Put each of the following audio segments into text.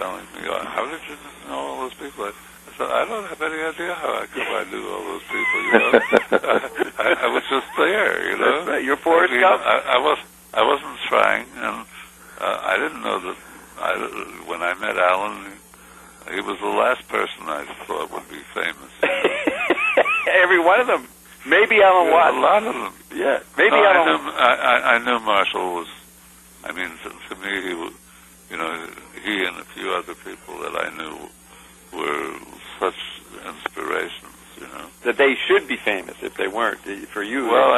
telling me, how did you know all those people? I said, I don't have any idea how I knew all those people, you know. I was just there, you know. That's right. You're Forrest Gump. I wasn't trying, and I didn't know that when I met Alan, he was the last person I thought would be famous. You know? Every one of them. Maybe Alan Watts. A lot of them. Yeah. Maybe Alan. I knew Marshall was. I mean, to me, he was. You know, he and a few other people that I knew were such inspirations. You know that they should be famous if they weren't. For you, well,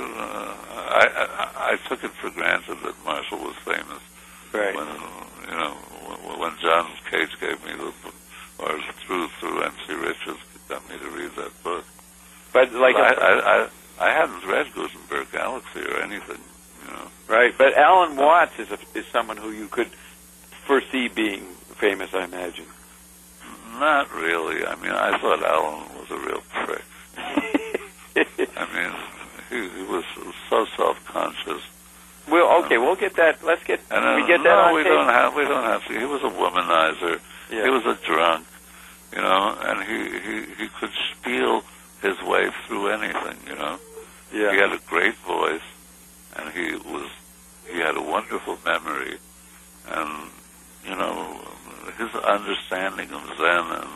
I took it for granted that Marshall was famous. Right. When when John Cage gave me the book, or through MC Richards got me to read that book. But like I hadn't read Gutenberg Galaxy or anything, you know. Right, but Alan Watts is someone who you could foresee being famous, I imagine. Not really. I mean, I thought Alan was a real prick. I mean, he was so self-conscious. Well, okay, we'll get that. Let's get. We get that on we tape? don't have to. He was a womanizer. Yeah. He was a drunk, you know, and he could spiel his way through anything, you know. Yeah. He had a great voice, and he had a wonderful memory, and you know, his understanding of Zen and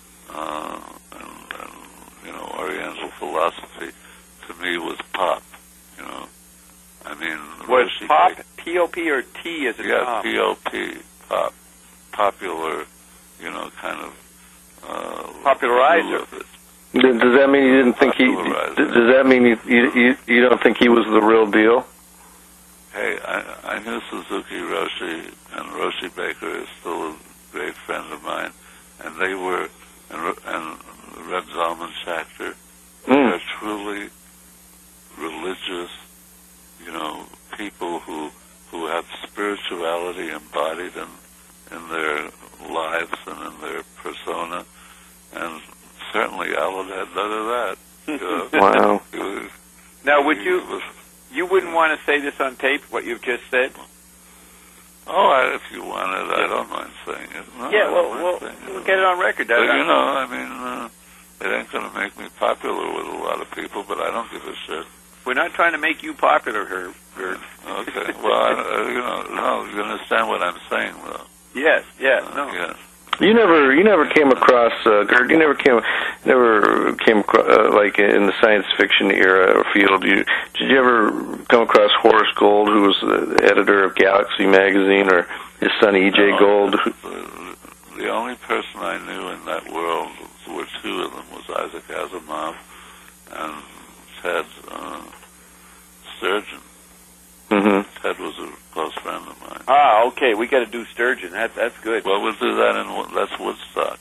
you know, Oriental philosophy to me was pop, you know. I mean, was pop P-O-P or T as in Tom? Yeah, P-O-P, pop, popular, you know, kind of popularizer. Does that mean you didn't think does that mean you don't think he was the real deal? Hey, I knew Suzuki Roshi, and Roshi Baker is still a great friend of mine, and they were, and Reb Zalman Schachter, they're truly religious, you know, people who have spirituality embodied in their lives and in their persona, and certainly Alan had none of that. Wow. Now, you wouldn't want to say this on tape, what you've just said? Oh, if you want it, I don't mind saying it. No, yeah, we'll get it on record. But, you know, I mean, it ain't going to make me popular with a lot of people, but I don't give a shit. We're not trying to make you popular, Herb. Okay. Well, you know, no, you understand what I'm saying, though. Yes, no. Yes. You never came across Gert. You never came across like in the science fiction era or field. Did you ever come across Horace Gold, who was the editor of Galaxy magazine, or his son E.J. Gold? The only person I knew in that world were two of them, was Isaac Asimov and Ted Sturgeon. Mm-hmm. Ted was a close friend of mine. Ah, okay. We got to do Sturgeon. That's good. Well, we'll do that that's Woodstock.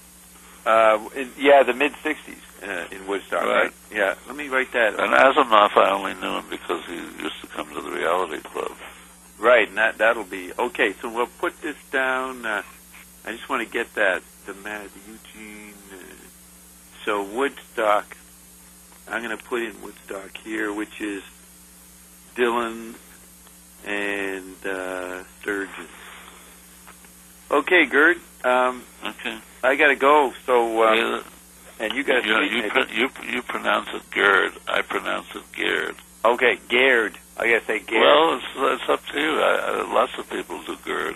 The mid-'60s in Woodstock. Right. Yeah. Let me write that. And Asimov, I only knew him because he used to come to the Reality Club. Right, and that'll be okay. So we'll put this down. I just want to get that the Eugene. So Woodstock. I'm going to put in Woodstock here, which is Dylan and Sturgeon. Okay, Gert. Okay. I got to go. So, and you got to. You pronounce it Gerd. I pronounce it Gerd. Okay, Gerd. I got to say Gerd. Well, it's up to you. Lots of people do Gerd.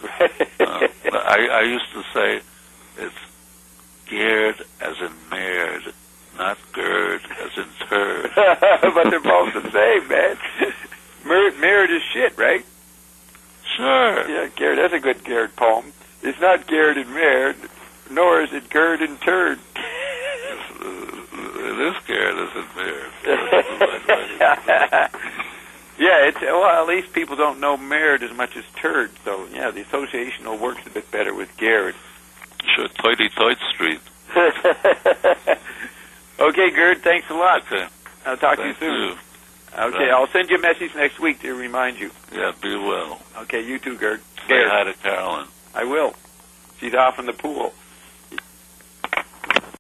I used to say it's Gerd as in mared, not Gerd as in turd. But they're both the same, man. Merit is shit, right? Sure. Yeah, Gerd. That's a good Gerd poem. It's not Gerd and Mered, nor is it Gerd and turd. It is Gerd as in Mered. Yeah, at least people don't know Mered as much as turd, so yeah, the association works a bit better with Gerd. Sure, Toity-Toit Street. Okay, Gerd, thanks a lot. Okay. I'll talk to you soon. You. Okay, Right. I'll send you a message next week to remind you. Yeah, be well. Okay, you too, Gerd. Say hi to Carolyn. I will. She's off in the pool.